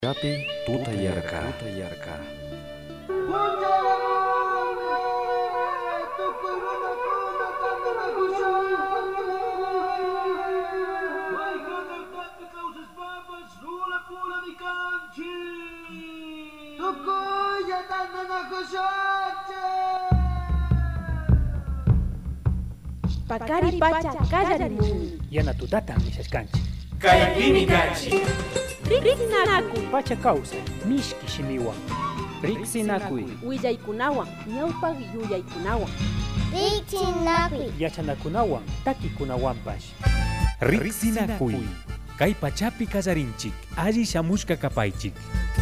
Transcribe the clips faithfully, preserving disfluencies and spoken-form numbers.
Yapi tuta yarka tuta yarka Pakari pacha kallarimun Yana tutata mishashkanchi Kaypimi kanchi Riksinakuy Pacha causa mishki shimiwan Riksinakuy Willaykunawan ñawpaq yuyaykunawan Riksinakuy Yachanakunawan takikunawanpash Riksinakuy kay pachapi kasarinchik alli shamushka kapaychik.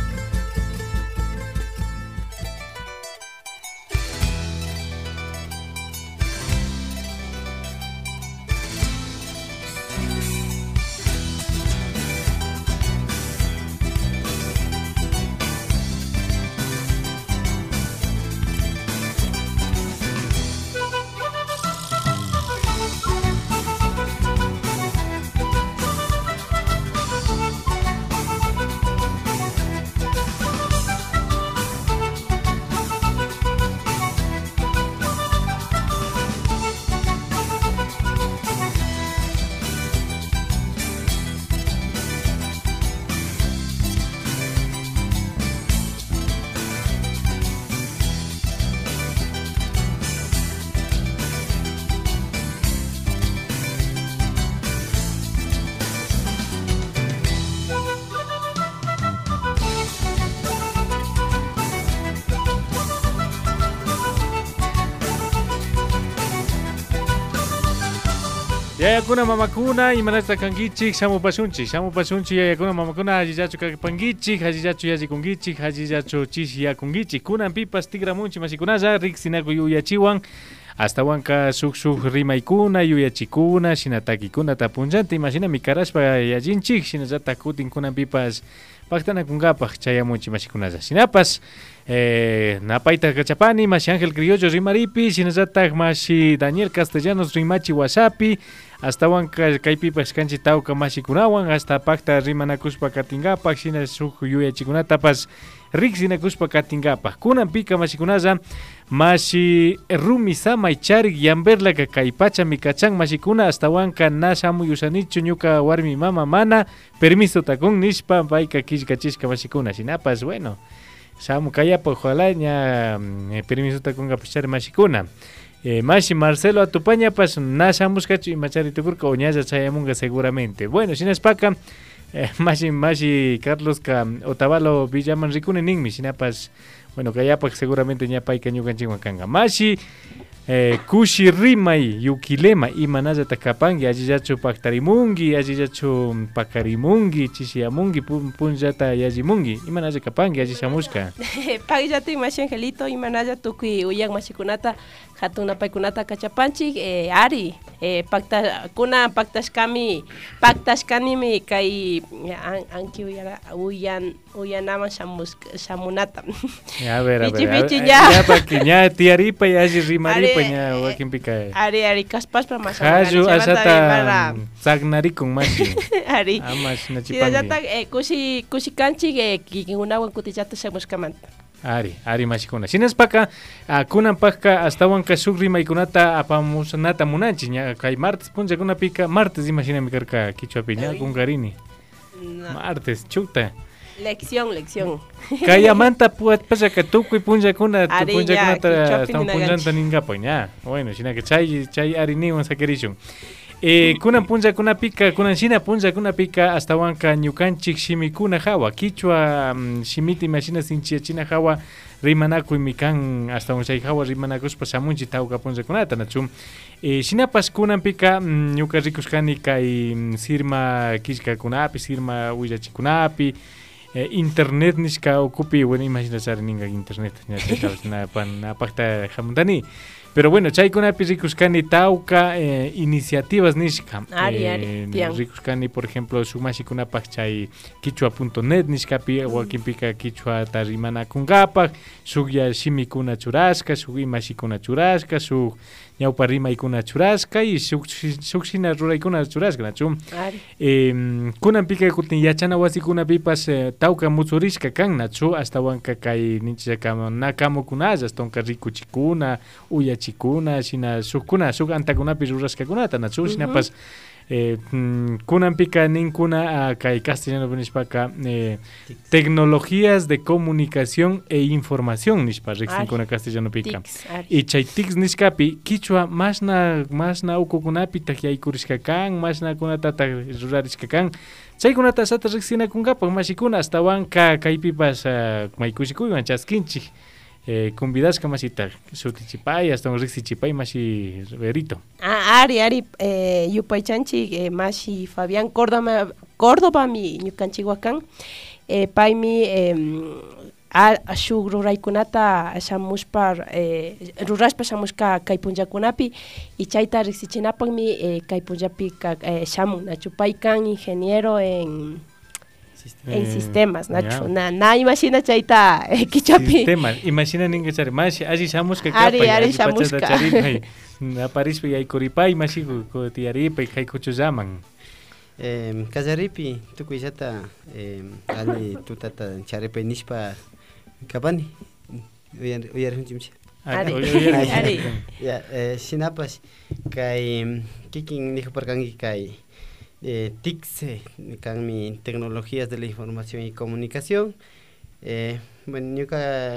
Yayakuna mamakuna imanasta kankichik shamupasunchik shamupasunchik yayakuna mamakuna allillachu kapankichik allillachu yachikunkichik allillachu chishiyakunkichik kunan pipas tigramunchik masikunalla riksinakuy yuyachiwan astawanka suk suk rimaykuna yuyachikuna shinatakikunata punchanti imashinami karashpa yallinchik shinallatak kutin kunan pipas paktanakunkapaq chayamunchik masikunalla shinapas Eh, napaita kachapani, Masi Ángel Criollo rimaripi, shinallatak Masi Daniel Castellanos rimachi wasapi, hasta wan kaypipas kanchi tawka masikunawan, hasta pakta rimanakuspa katingapak, shina suk yuyachikunatapas riksinakuspa katingapak. Kunan pika masikunalla, Masi rumi samay charik yamberlaka kaypacha mikachan masikuna, hasta wanka nashamu yusanichu ñuka warmi mama mana, permiso takun nishpa, payka kishkachishka masikuna, shinapas bueno. Samu kayapa ojalá ña eh, permiso ta kunga pichar mashikuna. Eh, Mashi Marcelo Atupaña pas nasamos cacho y machari tukurka oñaya chayamunga seguramente. Bueno, sin espaca eh, Mashi Mashi Carlos ka Otavalo Villaman Rikune Ningmi sinapas bueno kayapa seguramente ña payka ñukan chihuankanga. Mashi Eh, kushi rimay yukilema imanalla takapangi allillachu paktarimungi allillachu pakarimungi chishiyamungi pun punllata yajimungi imanalla kapangi allishamushka paqllata Masi Angelito imanalla tukuy uyak masikunata hatun napaykunata kachapanchik eh, ari eh, pakta kuna paktashkami paktashkanimi kay an, anki uyara uyan uyanaman shamuska shamunata a ver a ver bichi, bichi, a, ya ya pa que ña tiaripa y alli rimaripa ña wakin pika ari ari kaspaspa mas hayu asata sagnari con masi ari amas nachipangi sinallata eh, kushi kushi kanchik eh, kikunawan kutillata shamushkamanta Ari, Ari masikuna. Sinas paka, uh, kunan paka hasta wanka sugri maikunata apamusanata munanchi nya kay martes punja kuna pika martes imagina mi karka kichwa piña kungarini. No. Martes chuta. Lección, lección. Kaya manta puat pasa ka tukuy punja kuna tu Ari, punja ya, kuna ta kichwa están pininaganchi. punjanta ninga paña. Bueno, sina que chay chay ari ni un saquerishun. Eh, kunan punja kuna pika kunan shina punja kuna pika hasta wanka ñukanchik shimi kuna hawa kichwa um, shimiti mashina sinchia china hawa rimanaku mikan hasta un shay hawa rimanakus pasamunchi tawka punja kunata nachum eh, shinapas kunan pika um, ñuka rikushkani kay um, sirma kishka kunapi sirma willachi kunapi eh, internet nishka okupi bueno imagina sar ninga internet na pan apakta hamuntani Pero bueno, chaykunapi rikuskani tawka eh, iniciativas nishka. Ari, eh, ari, tiyan. Rikuskani, por ejemplo, sumashikunapak chay kichwa punto net nishkapi, mm. wakinpika kichwa tarimana kungapak, suk ya shimikuna churashka, suk imashikuna churashka, suk ñawpa rimaykuna churashka y suk suk shina ruraykuna churashka nachu. Eh, kunanpika kutin yachana wasikunapipas eh, tawka muchurishka kan nachu, hasta wanka kay ninchaka nakamukunalla, hasta rikuchikuna, uyachikuna, shina sukkuna, suk antakunapi rurashkakunata nachu, uh-huh. shinapas eh, kunanpika ninkuna uh, kay castellano nishpaka eh, tecnologías de comunicación e información nishpa riksinkuna castellano pika. Y chay tics nishkapi kichwa masna masna ukukunapi takyaykurishka kan, masna kunata rurarishka kan. Chaykunata sata riksinakunkapak mashikuna hasta wanka kaypipas uh, maykushikuywan chaskinchik. Eh, convidashka masita sutichipay hasta un rixichipay mashi verito. Ah, ari ari eh, yupaychanchik eh, mashi Fabián Córdoba Córdoba mi ñukanchikwakan eh, paymi eh, a shuk ruraykunata shamushpa eh, rurashpa shamushka kay punllakunapi y chayta riqsichinapakmi eh, kay punllapi eh, shamun nachu pay kan ingeniero en Sistema. En sistemas, Nacho. Yeah. Na, na imagina chayta eh, kichapi. Sistemas. Imagina ninguém chari. Mas allí samuska ari ari samuska. Na Paris pe ay kuripay masi ko tiaripa kay kuchuzaman. Eh, kazaripi tukuyata eh ali tutata charipe nispa kapani. Uyar uyar hunchimchi. Ari ari. Ya, eh sinapas kay kikin nijo parkangi kay Eh, T I C, con mi tecnologías de la información y comunicación. Eh, bueno, yo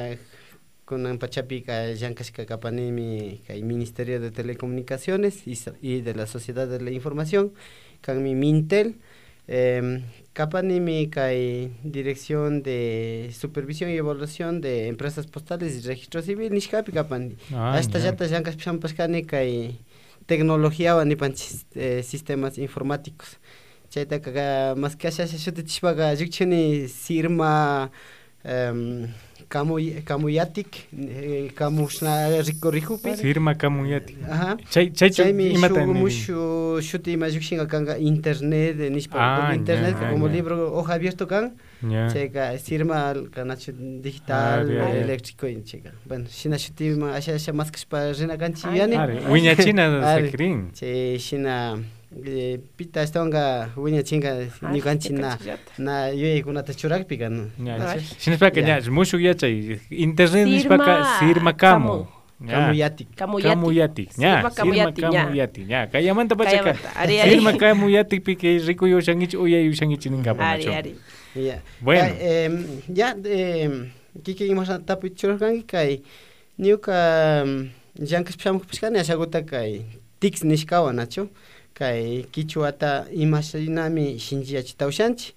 con un pachapi que ya casi que capani mi Ministerio de Telecomunicaciones y, y de la Sociedad de la Información, con mi Mintel, eh, capani mi Dirección de Supervisión y Evaluación de Empresas Postales y Registro Civil, nishkapi capani. Ah, hasta ya te ya casi paskani que tecnología o nipan eh, sistemas informáticos. Chayta kaga más que asha shote tishpaga yukchini sirma um, kamu kamuyatik kamushna rikorikupi sirma kamuyatik. Ajá. Chay chay chay mi mushu shuti majuksinga kanga internet nishpa ah, internet yeah, como yeah. libro hoja abierto kan. Yeah. Chega sirma kanacho digital ah, yeah, eléctrico yeah. chega. Bueno, shina shuti ma asha asha más que para rena kanchi yani. Wiña china sakrin. Che shina Eh, pita estonga wiña chinga ni kanchina na yo kuna ta churak pikan sin espera que ya mucho ya chay internet ni espera sirma kamu kamuyatik kamuyatik ya sirma kamuyatik ya kaya manta pacha sirma kamuyatik pike rico yo shangichi oya yo shangichi ninga pa macho ya bueno ya kike imos tapu churkan kai niuka jankas psham pskani asagota kai tics nishkawa nacho kay kichuata imashinami shinjiachi tawshanchi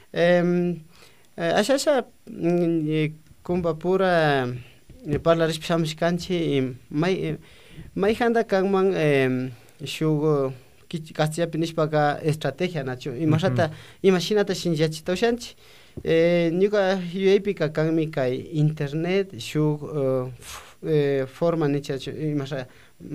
em ashasha kumba pura parlarish pshamishkanchi may may handa kangman em shugo kichkastiapi nishpaka estrategia nacho imashata imashinata shinjiachi tawshanchi eh nyuka yuepika kangmi kay internet shug forma nichacho imasha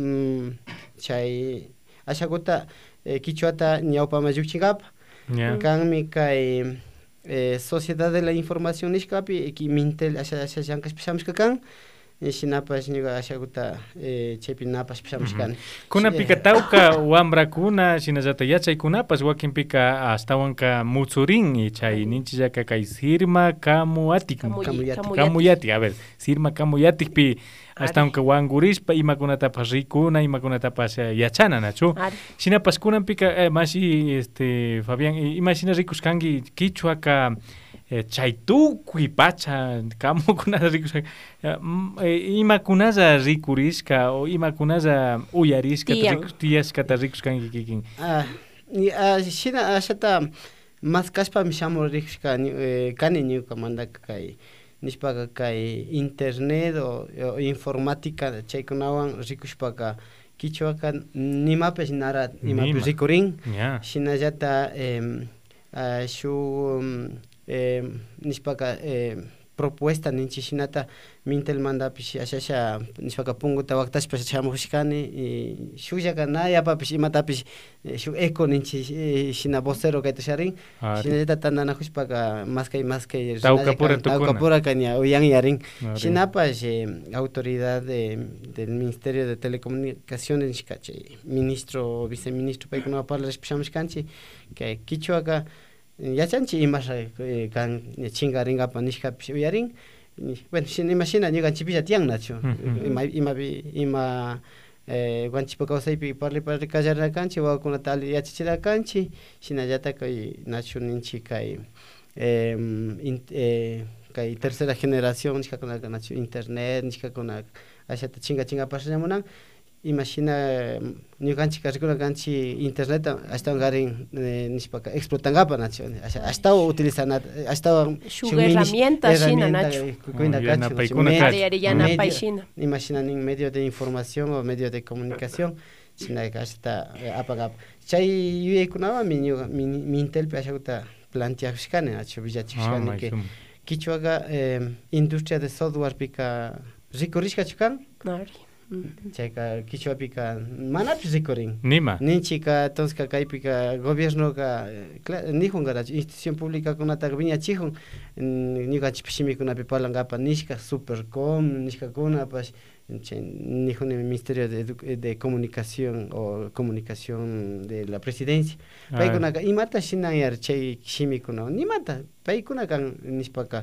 chay ashaguta eh, kichuata ñawpa mayukchingap yeah. Kanmi kay eh, Sociedad de la Información nishkapi ki Mintel asha asha yankas pishamshka kan shinapas ñuqa ashaguta eh, chaypi napas pishamshkan kuna pika tawka wambrakuna shinallata yachaykunapas wakinpika astawan muchurin y chay ninchillaka kay sirma kamuyatik kamuyatik a ver sirma kamuyatikpi hasta aunque wangurispa imakunatapas rikuna imakunatapas yachana nachu shinapas kunanpika eh, mashi este Fabián imagina rikuskanki kichwaka eh, chaytukui pacha kamukunata rikuskanki eh, imakunaza rikurishka o imakunaza uyarishka tiyaskata rikuskanki kikin ah uh, shina ashata mas kashpa mishamo rikushka eh, kani ñuka mandaka kay nishpaka kay internet o, o informática chaykunawan rikushpaka kichwaka nimapes nara nimapes rikurin yeah. Shinallata eh, uh, shu um, eh, nishpaka eh, propuesta ninchi shinata mintel manda pish ashasha nishpaka punguta waqtashpa shamushkani y shullaka nayapa pish imatapish shuk eco ninchi shina vocero kayta sharin shinata tandanakushpaka maskay maskay Tawkapura tukuna Tawkapura kanya uyan yarin shinapash autoridad de, del Ministerio de Telecomunicaciones nishkache ministro viceministro paykuna parlash pishamushkanchi que kichwaka yachanchi imasha kan chinga ringapa nishkapish uyarin bueno sin imagina ni ganchipilla tiang nacho ima ima ima eh ganchipa kausaipi parli parli kajarna kanchi wa kuna tal yachichira kanchi sinayata kai nacho ninchi kai eh kai tercera generación nishka kuna nacho internet nishka kuna ashata chinga chinga pashamunan imagina ni ganchi karikuna ganchi internet hasta garin nishpaka explotangapa nacho hasta utilizana hasta su herramienta shina nacho kuina kacho imagina en medio de información o medio de comunicación sina hasta apagap chay yue kunaba mi mi intel pashuta plantea shkane nacho villachishkane que kichwaga industria de software pika rikorishka chukan Chayka kichwapika manapish rikurin nima ninchika tonska kaypika gobierno ka nihun garach institución pública kunata viñachijun ñukanchik shimikunapi parlankapa nishka supercom nishka kunapash nihun ministerio de, de comunicación o comunicación de la presidencia paykunaka imata shinanyar chay shimikuna nimata paykuna kan nishpaka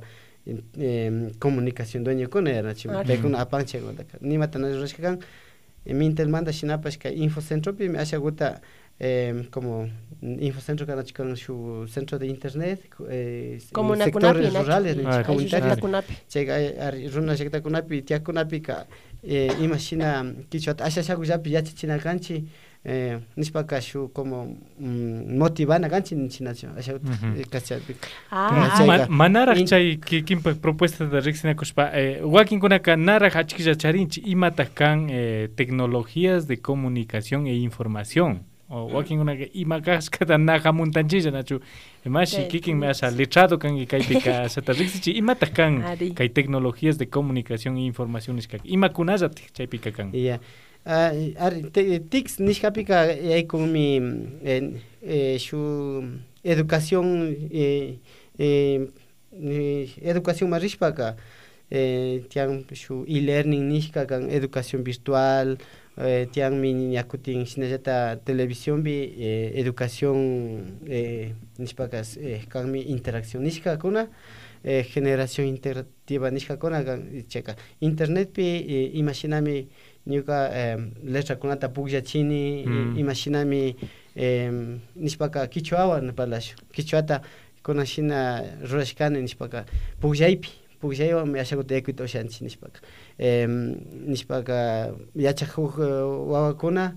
Eh, comunicación dueño con era chivo de con apanche con ni mata no es que kan mintel manda shinapas que infocentro pi me hace gusta eh, como infocentro kana chikan su centro de internet eh, como sectores rurales comunitarios chega runa chega kunapi tia kunapi ka imagina kichot asha shagu japi ya chichina kanchi eh nispaka shu como mm, motivana ganchi chinacho asha kachapi ah manara chay que kim propuesta de Rixina Kuspa eh wakin kunaka nara hachkija charinchi imata kan eh, tecnologías de comunicación e información o wakin kunaka imakas kada naja montanchilla nachu emashi kikin me asa letrado kan kaypika sata Rixi imata kan kay tecnologías de comunicación e información iskak imakunasa chaypika kan yeah. Uh, tics nishkapika hay con mi eh, eh, su educación eh, eh, educación marishpaka eh, tiang su e-learning nishka kan educación virtual eh, tiang mi yakutin sinajata televisión bi eh, educación eh, nishpaka eh, kan mi interacción nishka kuna eh, generación interactiva nishka kuna kan checa internet bi eh, imaginami Nyuka eh, letra kunata pugja chini mm. imaginami eh, nishpaka kichwa na palasho kichwata kuna shina rurashkane nishpaka pugjaipi pugjaiwa me ashago te equito shanchi nishpaka eh, nishpaka yachahu wawa kuna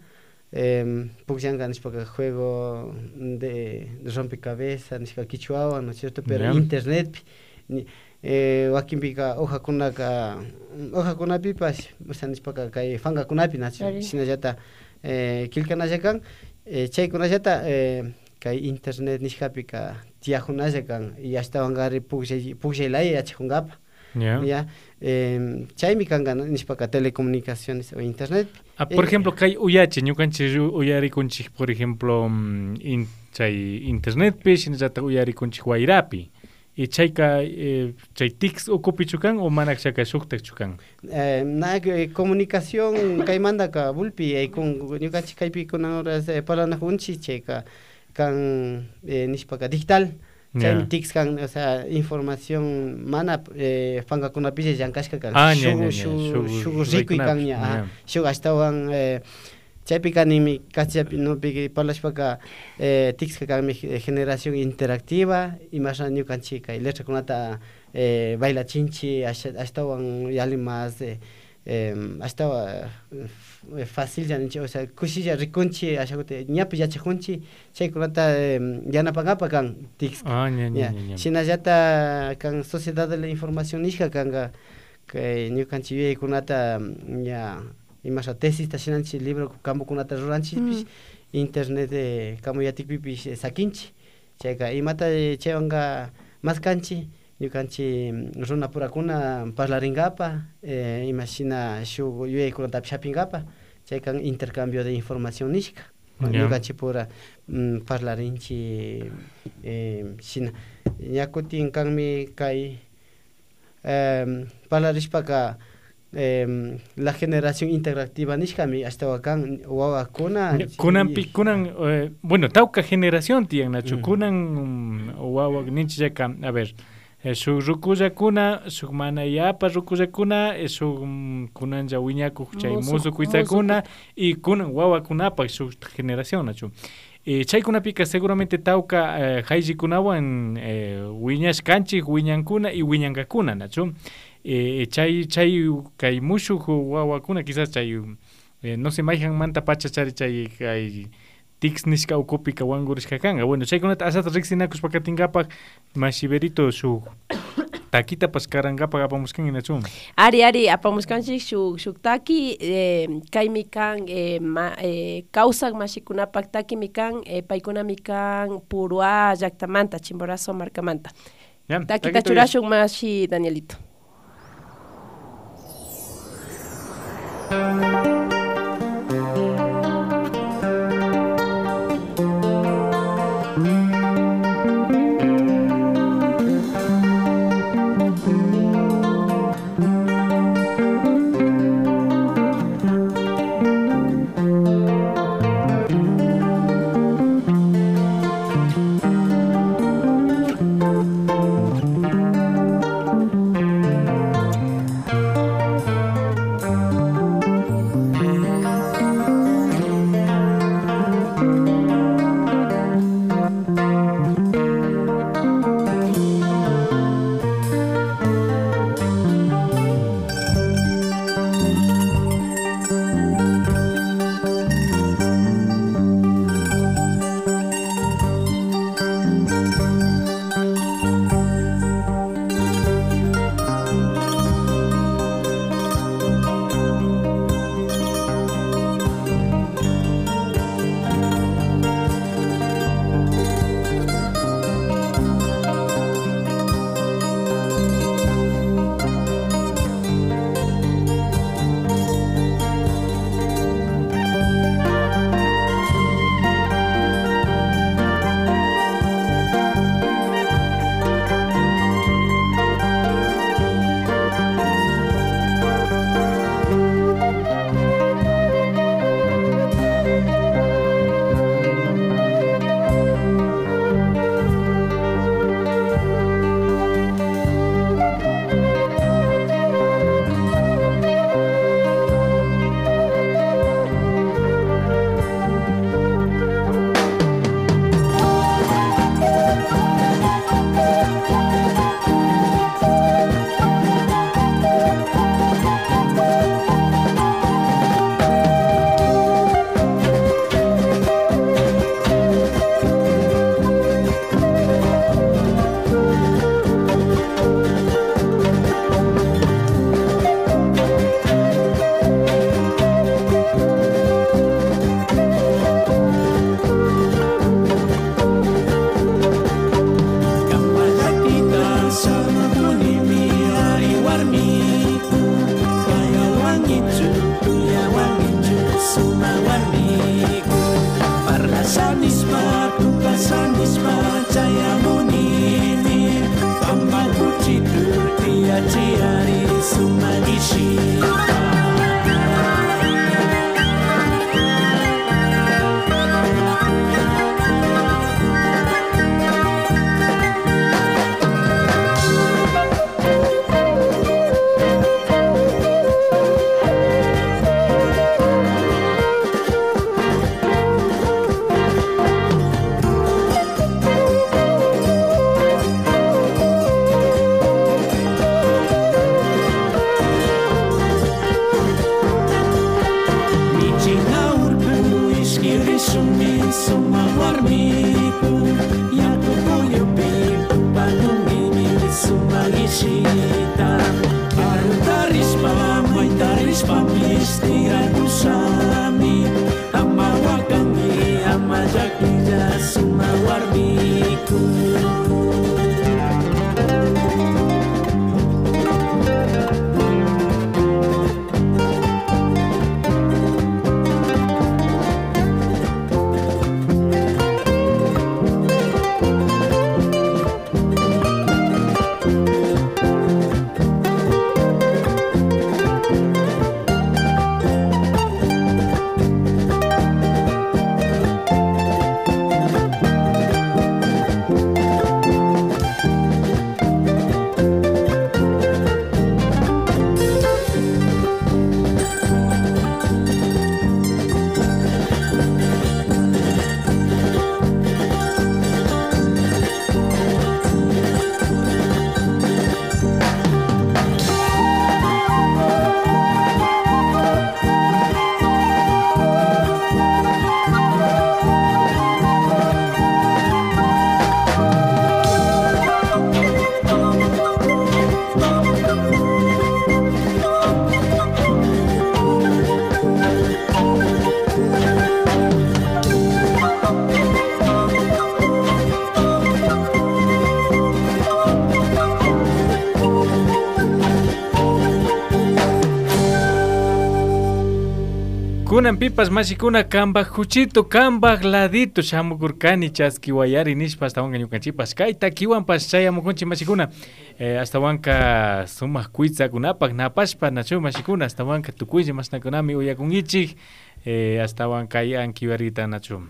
eh, pugjanga nishpaka juego de, de rompecabezas nishpaka kichwa no es cierto pero yeah. internet ni, eh wakimpika hoja kunaka hoja kunapi pas nishpaka kay fanga kunapi nacho sinajata eh kilkanajakan eh chay kunajata eh kay internet nishkapika tiajunajakan y hasta wangari pugje pugjelay achungapa ya ya eh chay mikanga nishpaka telecomunicaciones o internet ah, por eh, ejemplo kay uyache ñukanchi uyari kunchik por ejemplo in chay internet pe sinajata uyari kunchik wairapi y chayka eh, chay tics ocupichukan o manak chaka shuktachukan eh na eh, comunicación kay manda ka bulpi eh, con ñukanchik kaypi kuna horas eh, palana junchi chayka kan eh, nishpaka digital chay yeah. tics kan o sea información mana eh, fanga kuna pise yankashka kan ah, shugu shugu riku kan ya shugu hasta wan eh, chaypika nimi kachapi no piki parlashpaka eh tics ka mi generación interactiva y más año canchica y letra kunata eh baila chinchi hasta wan yali más eh hasta eh, fácil ya o sea kushilla rikunchi ashagote ñapi ya chunchi chay kunata yana pagapa kan tics ah nya nya nya sinajata kan sociedad de la información ishka kanga que ñu canchi kunata ya imasha tesis tashinanchi libro kambu kunata ruranchi mm. internet de kamu yatik pipi sakinchi chayka imata chewanga mas kanchi ñukanchik runapurakuna parlaringapa eh, imashina shuk yuyaykunata shapingapa chay kan intercambio de información nishka ñukanchik pura mm, parlarinchik eh, shina ñakutin kanmi kay eh, parlarishpaka eh, la generación interactiva nishkami hasta wakan wawakuna kunan kunan eh, bueno tauka generación tiyan nachu Mm. kunan um, wawa ninchaka a ver eh, su rukuyakuna su manayapa rukuyakuna eh, su um, kunan ya wiñaku chay Musu- musu kuisakuna y kunan wawakunapa su generación nachu eh, chaykunapika seguramente tauka eh, hayllikunawan eh, wiñashkanchik wiñankuna y wiñankakuna nachu eh, chay chay kay mushuk wawakuna quizás chay eh, no se mayhan manta pacha chari chay kay tics nishka ukupika wangurishka kanga bueno chaykunata asata riksinakush pakatinkapak mashiberito su taquita pascarangapak apamuskan nachu Ari ari apamuskanchik shuk shuk taki eh, kaymi kan eh, ma, eh, kawsak mashikunapak takimi kan eh, paykunami kan Purua llaktamanta Chimborazo markamanta ya takita churashuk mashi Danielito. Suma warmiku Kunan pipas mashikuna kambak huchito kambak ladito shamukurkani chaski wayari nishpa hasta wanka ñukanchipas kayta kiwanpas chayamukunchi mashikuna eh, hasta wanka sumak kuitsakunapak napashpa nachu mashikuna hasta wanka tukuylla mashnakunami uyakunkichik eh, hasta wanka ankiwarita nachu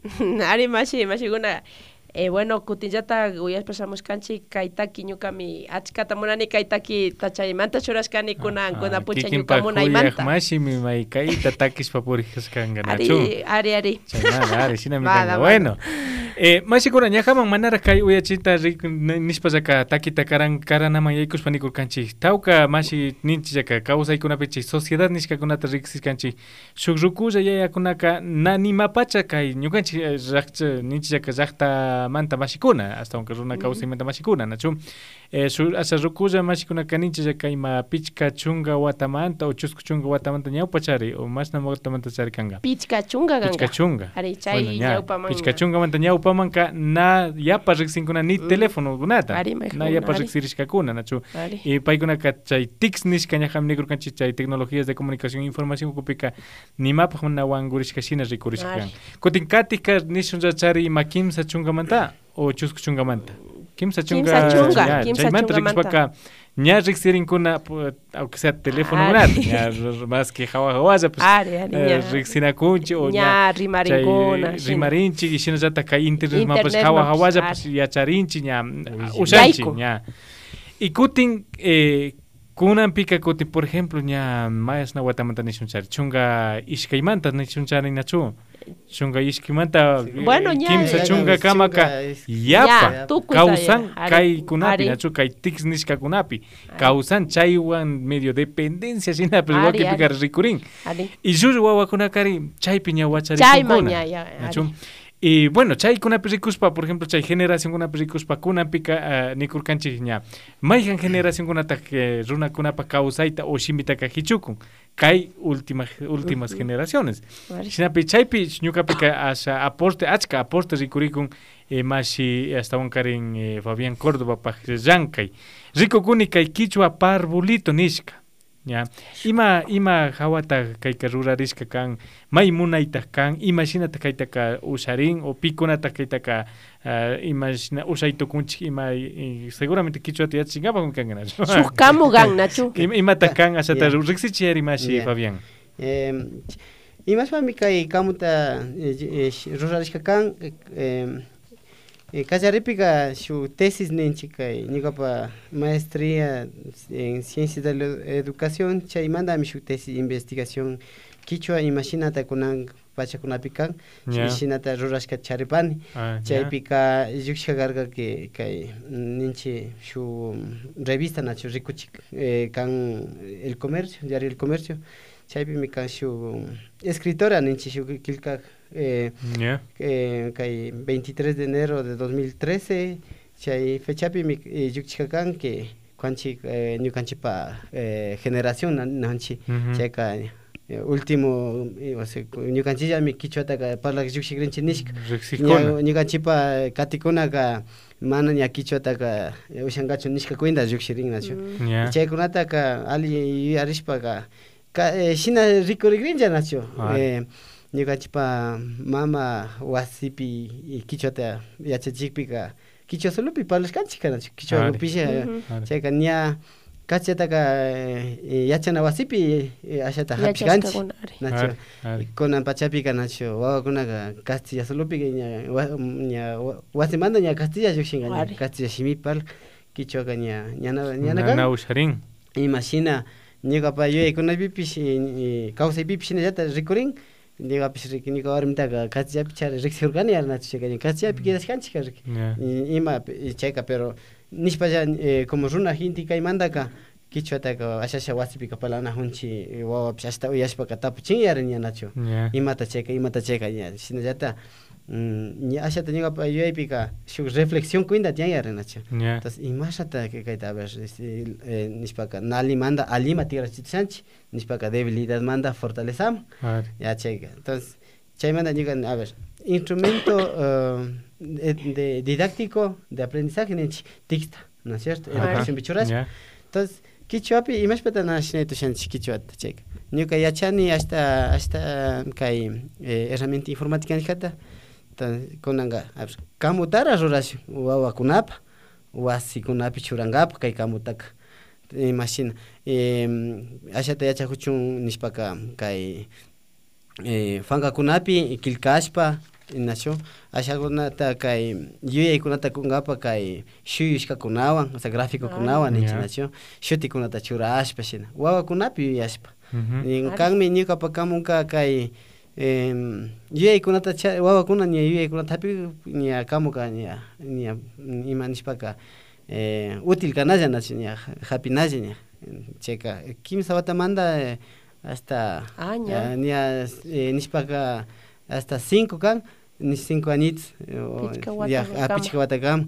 ari mashi mashikuna Eh, bueno, kutinllata uyashpasamos kanchi kaitaki ñukami achkata munani kaitaki tachaymanta churashkani kunan kuna pucha ñuka munaymanta. Mashi mi may kaita takishpa purikashkanga nachu. Ari ari ari. Chaymana ari shina mi kanga. Bueno. Eh, mashi kuna ñajaman manara kay uyachita nishpasaka takita karan karanama yaykushpa nikurkanchi. Tawka mashi ninchillaka kawsaykunapichi sociedad nishkakunata riksiskanchi. Shuk rukulla yayakunaka na nimapacha kay ñukanchi raqcha ninchillaka llaqta manta mashikuna hasta aunque runa causa manta mashikuna nachu eh su asa rukulla mashikuna kanincha kayma pichka chunga watamanta o chusku chunga watamanta ñawpa chari o mas na watamanta chari kanga pichka chunga ganga pichka chunga ari chay ñawpa man pichka chunga manta ñawpa manka na yapa riksinkuna ni teléfono gunata na yapa riksirishkakuna nachu y paykuna ka chay tics nishka ñajam nigrurkanchi chay tecnologías de comunicación e información kupika nimapa na wangurishkashina rikurishkan kutinkatika nishunja chari makimsa chunga manta o chusku chunga manta kimsa chunga kimsa chunga kimsa chunga manta ña riksirinkuna aunque sea teléfono grande ña más que hawa hawasa pues riksinakunchi o ña rimarinkuna rimarinchi y shina jata ka internet mapas hawa hawasa pues yacharinchi ña ushanchi ña y kutin eh kunan pika kutin por ejemplo ña mayas na watamanta nishunchari chunga ishkaymanta nishunchari nachu chunga ishkimanta bueno, eh, kimsa chunga kamaka yapa causan kay kunapi nachu kay tics nishka kunapi causan chaywan medio dependencia sina pero lo que picar rikurin y juru wawa kunakari chaypi ña wachari kuna nachu y bueno chay kunapi rikuspa por ejemplo chay generación kunapi rikuspa kunapi uh, nikurkanchik ña mayjan generación kunata que runa kunapa causaita o shimitaka hichukun kay última últimas uh-huh. generaciones shinapi chaypi ñukapika asha aporte achka aporte rikurikun eh, mashi hasta wankarin eh, Fabián Córdoba pa llankay rikukuni kay kichwa parvulito nishka ya ima ima hawata kayka rurarishka kan may munayta kan imashinata kaytaka usharin o pikunata kaytaka uh, imashina usaytukunchik ima y, seguramente kichwata yachingapa kun kangana sukamu gan nachu imata kan asata yeah. riksicheri mashi yeah. Fabián eh imashpami kay kamuta eh, rurarishka kan eh, Eh, Callaripika su tesis nenchika ñuqapa maestría en ciencias de la educación chay mandami su tesis de investigación quichua imashinata kunan pachakunapikan yeah. Shinata rurashka charipani ah, chaypika yeah. Yukshkagarga que kay ninchi su revista nacho rikuchik eh, kan el comercio diario El Comercio chaypi mi kan su escritora ninchi su kilka eh, yeah. eh, kay veintitrés de enero de dos mil trece chay fechapi mi eh, yukchkakan que kanchi eh, ñukanchipa eh, generación nanchi mm-hmm. Chay kay eh, último eh, o sea ñukanchilla mi kichwata ka parlak yukshikrinchi nishka ñukanchipa katikuna ka mana ña kichwata ka ushangachu nishka kuinda yukshirin nachu mm. Yeah. Chaykunata ka ali arishpa ka ka eh, shina rikurigrinja nachu ah. eh, ñukanchipa mama wasipi kichwata yachachikpika kichwa solopi parlashkanchika nachu kichwa rupisha mm-hmm. Chayka ña kachataka eh, yachana wasipi eh, ashata hapishkanchi nachu kunan pachapika nachu wawakunaka Castilla solopi ña ña wasimanta ña Castilla yukshinga ña Castilla shimipal kichwaka ña ñana ñana na usharin imashina ñuqapa yuyaykunapipish kawsaypipish hinallata rikurin ñuqapish ñuqa warmitaqa Castillapi chari riqsirurkani nachu chayka Castillapi quedashkanchika ima chayka pero nishpalla eh, como runa hinti kaymantaka kichwataka ashasha wasipika palanajunchi wawapish ashta uyashpaka tapuchin yarin nachu yeah. Imata chayka imata chayka shinallata ña ashata ñuqapa yuyaypika shuk reflexión kuinta tiyarin nachu yeah. Entonces imashata kayta a ver eh, nishpaka nali manda alima tigrachishkanchik nishpaka debilidad manda fortalezamos ya chayka entonces chaymanta ñuqa a ver instrumento uh, de, de didáctico de aprendizaje nenchi tixta, ¿no es cierto? Educación bichuraspa. Yeah. Entonces Quichuapi imashpata nashinayta shanchik quichuata chayka. Ñuka yachani hasta hasta kay eh, herramienta informática nikata kunanga kamutara rurashun wawakunapa wasikunapi churangapa kay kamutaka imashina eh, ashata yachakuchun nishpaka kay eh, fankakunapi kilkashpa nacho ashakunata kay yuyaykunata kunkapa kay shuyushkakunawan o sea gráficokunawan ninchik nacho shutikunata churashpa shina wawakunapi yuyashpa kanmi ñukapak kamunka kay eh, yuyaykunata wawakuna ña yuyaykunata hapi ña kamuka ña ña ima nishpaka eh, útil kanalla nacho ña hapinalla ña chayka kimsa watamanta hasta ah, ña ña eh, nishpaka hasta cinco kan ni cinco añitos ya a pichka watakam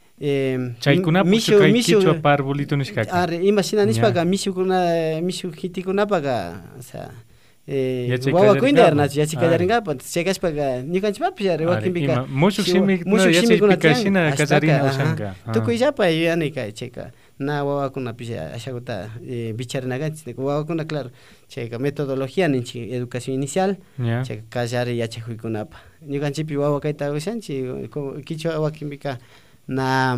eh chaykunapak mishu kay mishu kichwa parvulito nishkaka are imagina nishpaka mishu kuna mishu hitikunapaka o sea eh wawakuina nacho yachikallarinkapak chaykaspaka ñukanchikpapish are wakinpika mushuk shimikuna yachaypika shina kasharina ushanka tukuyllapa yuyani kay chayka na wawakunapish ashakuta eh, bicharinakanchik wawakuna claro chayka metodología ninchik educación inicial yeah. chayka kallari yachakuykunapa ñukanchikpi wawa kayta ushanchik kichwa wakinpika na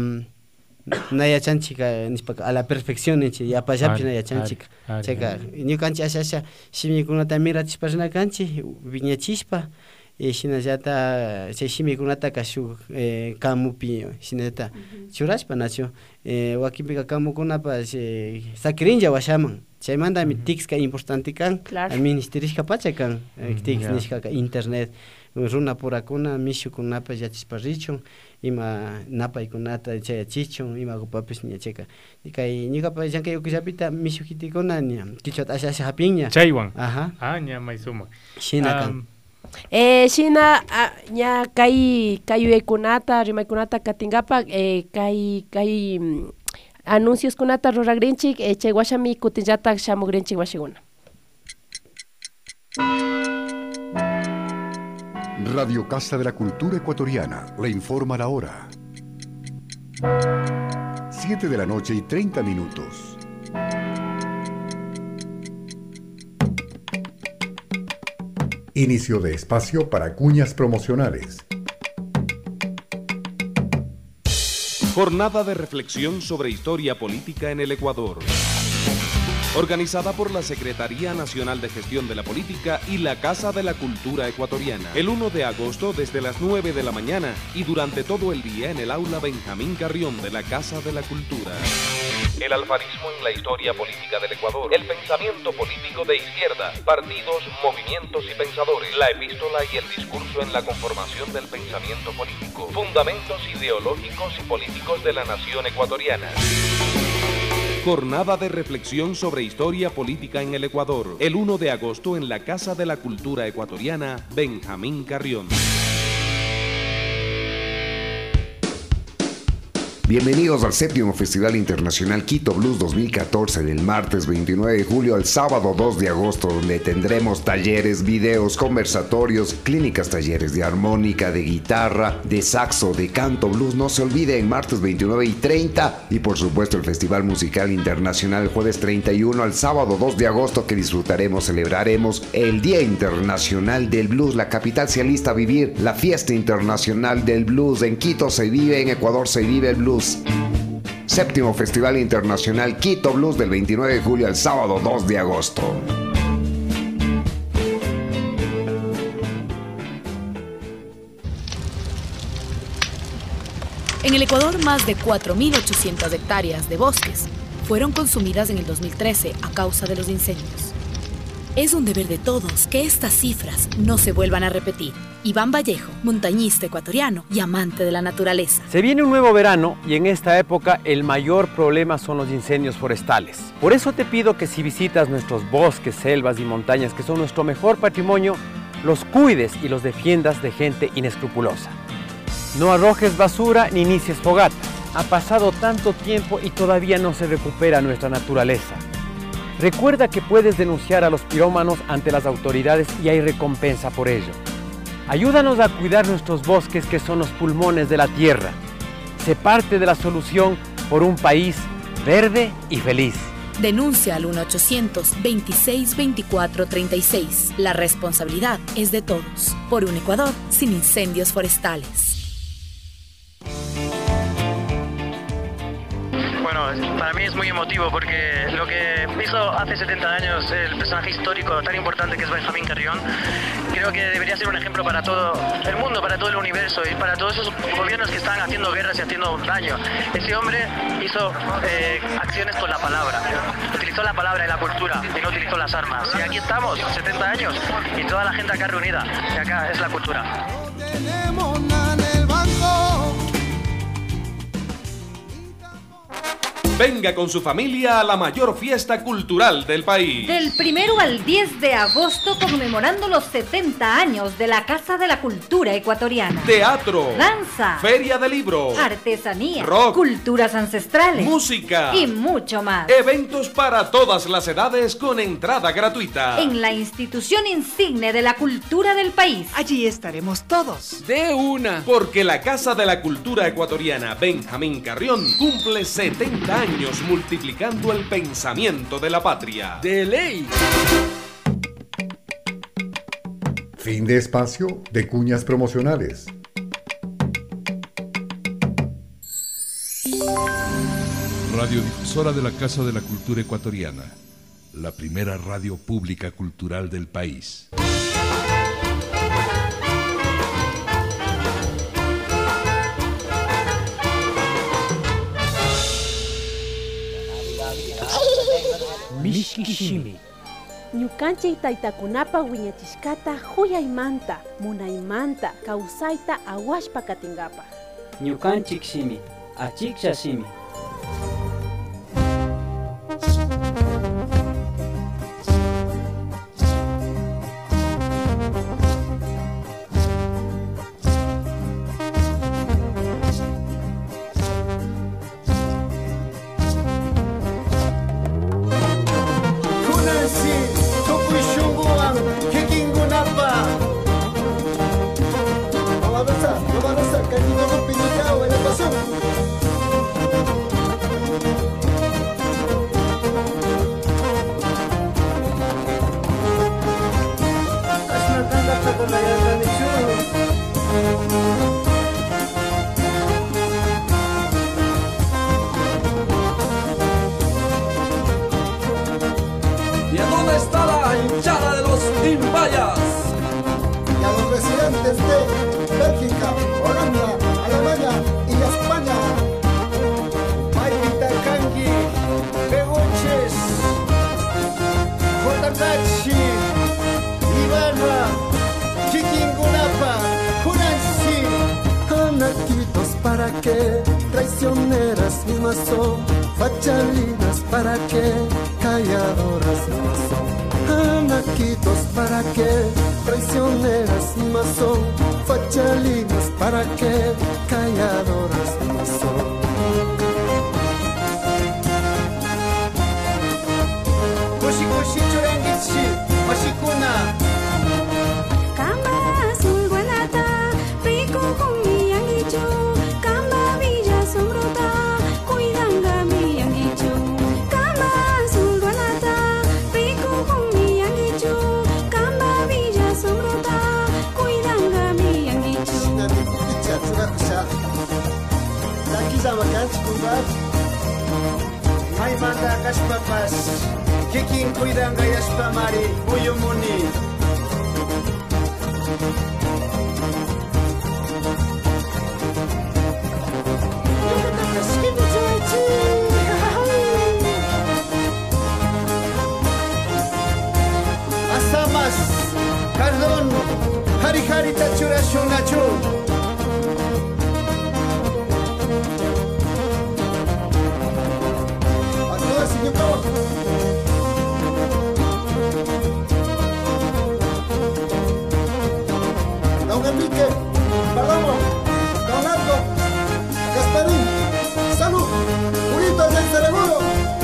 na yachanchik nishpaka a la perfección ninchik yapallapish na yachanchik chayka ñukanchik asha asha shimikunata miratishpa rinakanchik wiñachishpa y shinallata chay shimikunataka shuk eh, kamupi shinallata churashpa nacho eh, wakinpika kamukunapas eh, sakirinlla washaman chaymantami uh -huh. tics ka importante kan claro. Administrishka pacha kan uh -huh. tics yeah. nishkaka internet runa purakuna mishukunapas yachishpa richun ima napaykunata chayachichun ima kupapish ña chayka kay ñukapak llankay ukillapita mishukitikuna ña kichwata asha asha hapinña chaywan ajá ah ña maysuma shina kan um, eh shina ña kay kayuykunata rimaykunata katinkapak eh kay kay anuncios kunata ruragrinchik eh, chay washami kutinllatak shamugrinchik washiguna. Radio Casa de la Cultura Ecuatoriana le informa la hora. siete de la noche y treinta minutos. Inicio de espacio para cuñas promocionales. Jornada de reflexión sobre historia política en el Ecuador. Organizada por la Secretaría Nacional de Gestión de la Política y la Casa de la Cultura Ecuatoriana. El uno de agosto desde las nueve de la mañana y durante todo el día en el aula Benjamín Carrión de la Casa de la Cultura. El alfarismo en la historia política del Ecuador. El pensamiento político de izquierda. Partidos, movimientos y pensadores. La epístola y el discurso en la conformación del pensamiento político. Fundamentos ideológicos y políticos de la nación ecuatoriana. Jornada de reflexión sobre historia política en el Ecuador. El uno de agosto en la Casa de la Cultura Ecuatoriana, Benjamín Carrión. Bienvenidos al séptimo Festival Internacional Quito Blues dos mil catorce del martes veintinueve de julio al sábado dos de agosto, donde tendremos talleres, videos, conversatorios, clínicas, talleres de armónica, de guitarra, de saxo, de canto blues. No se olviden, martes veintinueve y treinta, y por supuesto el Festival Musical Internacional el jueves treinta y uno al sábado dos de agosto, que disfrutaremos, celebraremos el Día Internacional del Blues. La capital se alista a vivir la fiesta internacional del blues. En Quito se vive, en Ecuador se vive el blues. Séptimo Festival Internacional Quito Blues del veintinueve de julio al sábado dos de agosto. En el Ecuador, más de cuatro mil ochocientas hectáreas de bosques fueron consumidas en el dos mil trece a causa de los incendios. Es un deber de todos que estas cifras no se vuelvan a repetir. Iván Vallejo, montañista ecuatoriano y amante de la naturaleza. Se viene un nuevo verano y en esta época el mayor problema son los incendios forestales. Por eso te pido que si visitas nuestros bosques, selvas y montañas, que son nuestro mejor patrimonio, los cuides y los defiendas de gente inescrupulosa. No arrojes basura ni inicies fogata. Ha pasado tanto tiempo y todavía no se recupera nuestra naturaleza. Recuerda que puedes denunciar a los pirómanos ante las autoridades y hay recompensa por ello. Ayúdanos a cuidar nuestros bosques, que son los pulmones de la tierra. Sé parte de la solución por un país verde y feliz. Denuncia al uno ochocientos veintiséis veinticuatro treinta y seis. La responsabilidad es de todos. Por un Ecuador sin incendios forestales. Bueno, para mí es muy emotivo porque lo que hizo hace setenta años el personaje histórico tan importante que es Benjamín Carrión, creo que debería ser un ejemplo para todo el mundo, para todo el universo y para todos esos gobiernos que están haciendo guerras y haciendo daño. Ese hombre hizo eh, acciones con la palabra, utilizó la palabra y la cultura y no utilizó las armas. Y aquí estamos, setenta años, y toda la gente acá reunida, y acá es la cultura. Tenemos nada en el banco. Venga con su familia a la mayor fiesta cultural del país. Del primero al diez de agosto, conmemorando los setenta años de la Casa de la Cultura Ecuatoriana. Teatro, danza, feria de libros, artesanía, rock, culturas ancestrales, música y mucho más. Eventos para todas las edades con entrada gratuita. En la institución insigne de la cultura del país. Allí estaremos todos. De una. Porque la Casa de la Cultura Ecuatoriana Benjamín Carrión cumple setenta años. Años multiplicando el pensamiento de la patria. De ley. Fin de espacio de cuñas promocionales. Radiodifusora de la Casa de la Cultura Ecuatoriana, la primera radio pública cultural del país. Mishkishimi. Ñukanchik taytakunapa wiñachishkata huyaymanta, munaymanta, kawsayta awashpa katingapa. Ñukanchik shimi, achiksha shimi. ¿Y a dónde está la hinchada de los Timbayas? Y a los residentes de Bélgica, Holanda, Alemania y España. Maipita Kangi, Pegoches, Cotacachi, Ibarra, Chiquingunapa, Junansi. Anaquitos, ¿para qué? Traicioneras mismas son, fachalinas, ¿para qué? Calladoras mismas son. Anaquitos, ¿para qué? Traicioneras mismas son, fachalinas, ¿para qué? Calladoras mismas son. Kushi kushi churangichi, mashikuna. Kamba azul buenata, rico con mi anguicho. Kamba villa sombrota, cuidanga mi anguicho. Kamba azul buenata, rico con mi anguicho. Kamba villa sombrota, cuidanga mi anguicho. Nami kukicha tsurakusha. Lakiza makanchi kubat. May manda kashpapas. Kikin cuidanga yashpamari, uyumuni. Asamas, Cardón, Hari Hari Tachura Shunachu. A todas, señor. Don Enrique, Palomo, Leonardo, Gasparín, Salud, Puritos del Cerebro.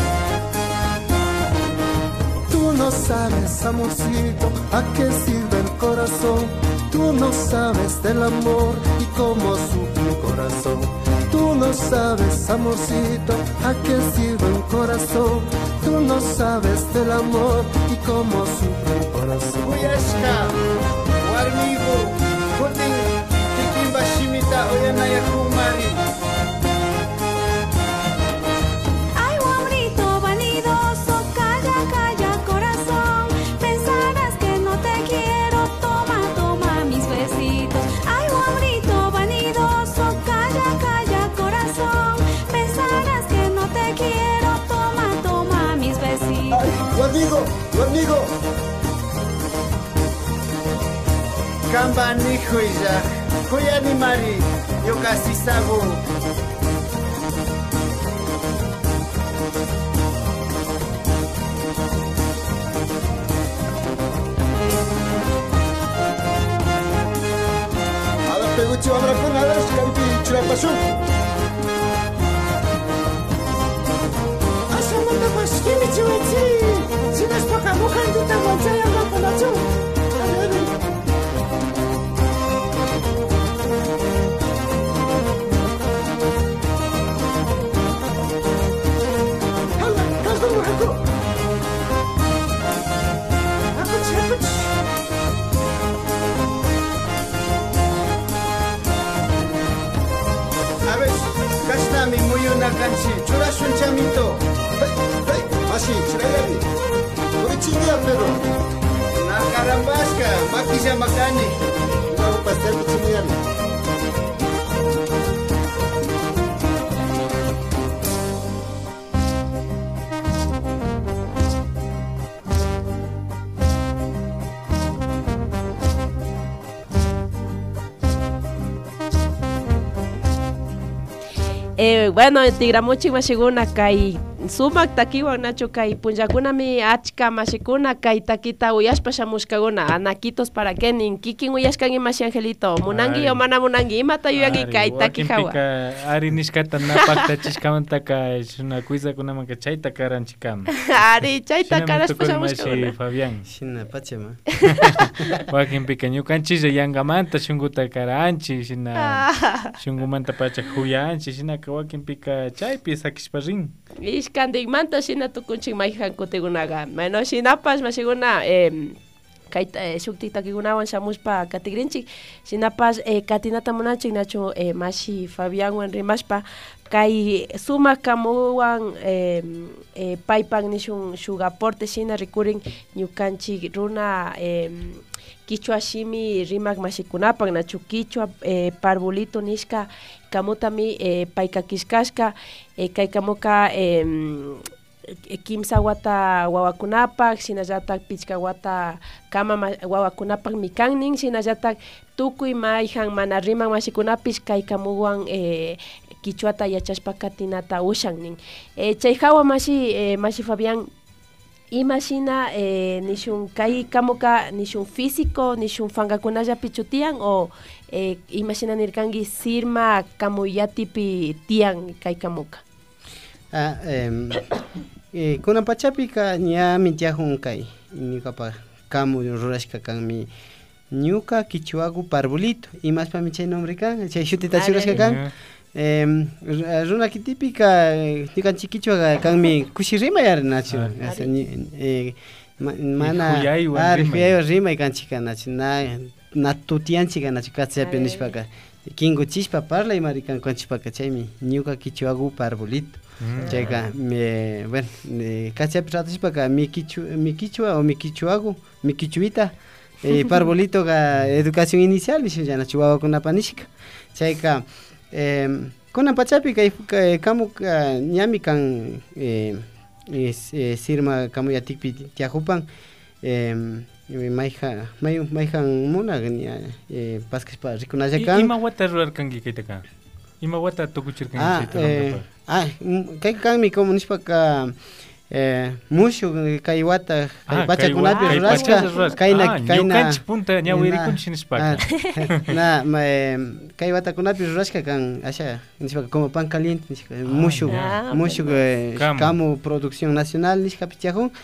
Tú no sabes, amorcito, a qué sirve el corazón. Tú no sabes del amor y cómo sufre el corazón. Tú no sabes, amorcito, a qué sirve un corazón. Tú no sabes del amor y cómo sufre un corazón. Uyashka, warmigo, putin, kikin bashimita, oyanaya kumari. Ay, guambrito vanidoso, calla, calla, corazón. Pensarás que no te quiero, toma, toma mis besitos. Ay, guambrito vanidoso, calla, calla, corazón. Pensarás que no te quiero, toma, toma mis besitos. Ay, guardigo, guardigo. Kamba ni huya, huya ni mari, yo casi sago. Ahora pegucho, ahora con ahora, campi, chulapasú. Asamanda paskini chuechi, si nos toca mujer, tú te vas a llamar con la chu. A ver, gastami muy una canchi, churas un chamito. Así, chirayari. Voy chingar, pero. Na carambasca, maquilla macani. No, pastel de chingar. Eh, bueno, tigramuchi mashiguna kai sumak takiwan nacho kai punjakunami achka mashikuna kai takita uyashpa shamushkaguna anaquitos para kenin kikin uyashkan imashi Angelito munangi o mana munangi imata yuyangi kai taki hawa ari nishkata napak tachishkamantaka es una cuisa kuna manka chaita karanchikam ari chaita karashpa shamushkaguna Fabián shina pachema wakin pika ñukanchilla yangamanta shunguta karanchi shina shungumanta pacha huyanchi shina wakin pika chaypi sakishpa rin Ishkandigmanta shina tukunchik mayjan kutigunaga. Bueno, shinapas mashiguna eh kaita eh, shuktita kigunawan shamushpa katigrinchik. Shinapas eh, katinata munanchik nacho eh, mashi Fabián wan rimashpa kai suma kamuwan eh, eh, paipan nishun shugaporte shina rikurin ñukanchik runa eh, Quichua shimi rimak mashikunapan nachu Quichua eh, parvulito nishka kamutami eh, paika kishkashka eh, kay kamuka eh, kimsa wata wawakunapak shinallatak pichka wata kama wawakunapak mikannin shinallatak tukuy mayjan mana riman mashikunapish kay kamuwan eh, Quichuata yachashpa katinata ushannin eh, chay hawa mashi eh, mashi Fabián imashina eh, nishun kai kamuka nishun físico nishun fangakunalla pichutian o eh, imashina nirkangi sirma kamuyatipi tian kai kamuka ah em eh, kuna pachapika nya mitiajun kai ñuqapa kamu rurashka kanmi ñuka Quichuagu parvulito imaspa mi chay nombre kan chay shutita churashka kan Eh, runa que típica digan chiquichua kanmi kushirima yar nacho eh mana ar fiayo rima y canchica nacho na natutianchica nacho katsapi nishpaka kingo chispa parla y marican conchipaka chaymi ñuka Quichuagu parvulito chayka me bueno katsapi ratishpaka mi Quichu mi Quichua o mi Quichuagu mi Quichuita eh parvulito ga educación inicial nishu ya nacho wawakunapa nishka chayka Eh, kuna pachapi kay kamu ñami kan eh, eh, sirma kamu yatikpi tiajupan eh, mayja may mayjan muna eh, paskispa rikunalla kan ima wata rurar kangi kaytaka ima wata tokuchirkangi ah, eh, ah kay kanmi como nishpaka eh mushu kay wata kay pacha kunapi rurashka kayna kayna punta ñawiri kunchinispa na ma kay wata kunapi rurashka kan asha nishpa como pan caliente mushu mushu kamu producción nacional nishka pichajun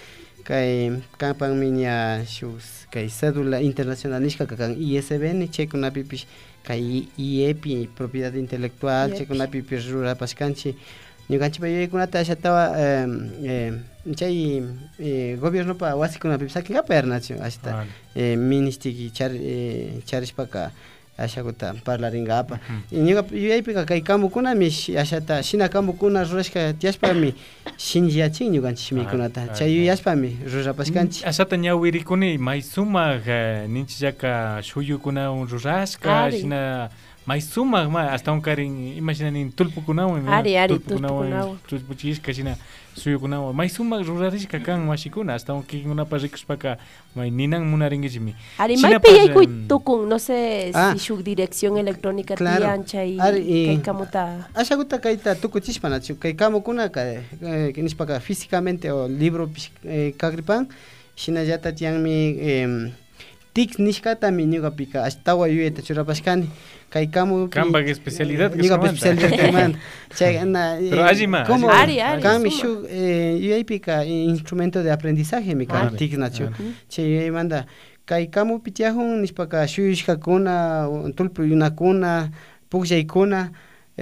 kay kampan miña shus kay cédula internacional nishka kakan I S B N chaykunapi pish kay I E P I propiedad intelectual chaykunapi pish rurapashkanchi ñukanchikpa yuyaykunata ashatawa eh, chay eh, gobierno pa wasikunapi sakinkapa yarnachu ashta eh, ministiki char eh, charishpaka ashakuta parlaringapa ñuka yuyaypika kay kamukunami ashata shina kamukuna rurashka tiyashpami shinlliyachin ñukanchik shimikunata chay yuyashpami rurapashkanchik ashata ñawirikuni may sumaq ninchillaka shuyukunawan rurashka shina may sumaq ma hasta un karin imagina nin tulpukunawan ari ari tulpukunawan tulpuchishka shina suyukunawan may sumaq rurarishka kan washikuna hasta un kikinkunapas rikushpaka may ninan munarinkichimi ari maypi yaykuy tukun no sé si shuk dirección electrónica tiyan chay kay kamuta ashakuta kayta tukuchishpanachu kay kamukuna kay nishpaka físicamente o libro kakripan shinallata tiyanmi tics nishkata mi ñuqapika ashtawa yuyayta churapashkani kay kamu kamba que especialidad que ñuqapa especialidad que man chay ana pero allima como ari ari kami shu yuyaypika instrumento de aprendizaje mi kan tics nachu chay yuyay manda kay kamu pitiahun nishpaka shuyushkakuna tulpu yunakuna pukllaykuna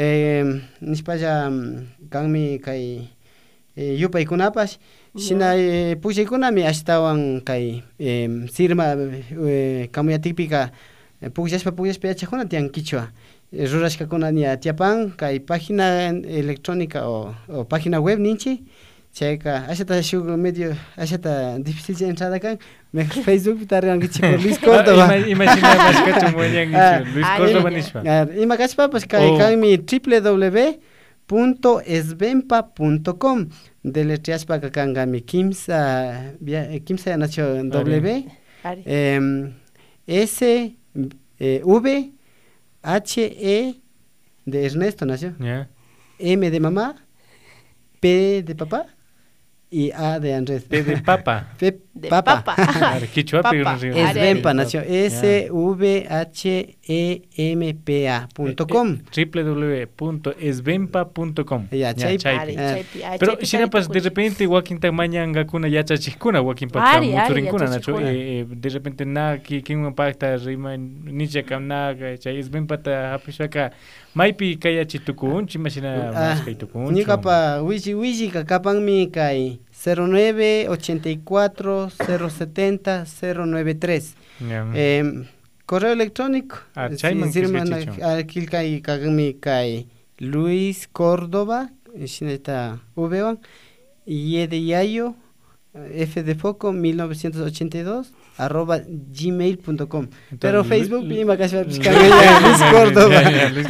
nishpalla kanmi kay yupaykunapas shina pullaykunami ashtawan kay sirma kamuya típica pullashpa pullashpa yachakuna tiyan kichwa rurashkakuna ña tiapan kay página electrónica o, o página web ninchi chayka ashata shuk medio ashata difícil entrada kan mejor Facebook tarrangichi por Luis Córdoba imagina más cacho moyan Luis Córdoba nishpa ima kashpa pues kay kan mi w w w punto esbempa punto com deletreashpa kakangami kimsa kimsa nacho w eh, s eh, v h e de Ernesto nacho yeah. m de mamá p de papá y a de Andrés p de papa p de papa, papa. Esbempa nacho s v h e m p a punto com w w w punto esbempa punto com ya chay pero shinapas de repente wakin tamañanga kuna yachachikuna wakin pa muturinkuna nacho de repente na ki kin pacta rima nicha kamna chay esbempa ta hapishaka maypi kayachitukun chimashina mas kaytukun ñuqapa wishi wishi kakapan mi kay cero nueve ochenta y cuatro cero setenta cero nueve tres yeah. eh, correo electrónico ah, si, kilkay kagami kay Luis Córdoba shineta ubewan y de yayo f de foco mil novecientos ochenta y dos arroba gmail punto com pero Facebook ima kashpa Luis Córdoba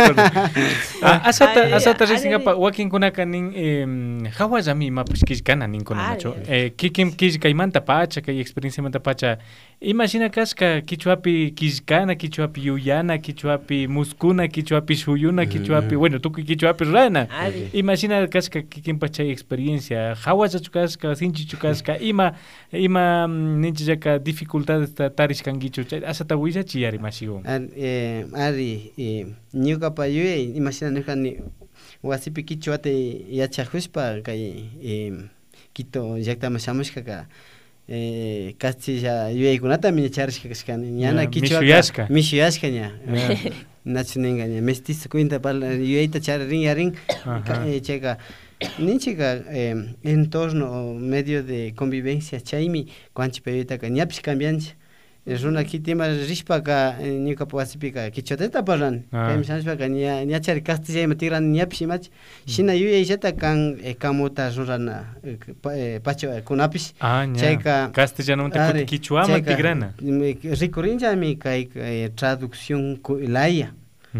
asata asata risingapa wakin kunaka nin hawazami mapiskish kana nin kuna nacho kikim kish kaymanta pacha kay experiencia manta pacha imagina kaska kichwapi kishkana kichwapi yuyana kichwapi muskuna kichwapi shuyuna kichwapi bueno tu kichwapi rana imagina kaska kikim pacha experiencia hawazachu kaska sinchichu kaska ima ima ninchaka dificultades tarishkangichu asata willachi yari mashigo eh ari ñuqapa yuyay imagina ñuqani wasipi kichwate yachajushpa kay Quito llaktama shamushkaka eh Castilla yuyaykunata mi charishka kashkani ñana kichwa mishuyashka ña nachuninga ña mestizo kuinta parla yuyayta chararin yarin chayka ninchika eh, entorno medio de convivencia chaymi kuanchipa yuyaytaka ñapish cambiancha runa kitima rishpaka ñuqapa wasipika kichwatata parlan kaymi shanashpaka ña ñachari Castilla tigran ñapish imachi shina yuyayllata kan kamuta rurana pacho kunapish chayka castellanumanta kichwama tigrana rikurinchami kay traducción laya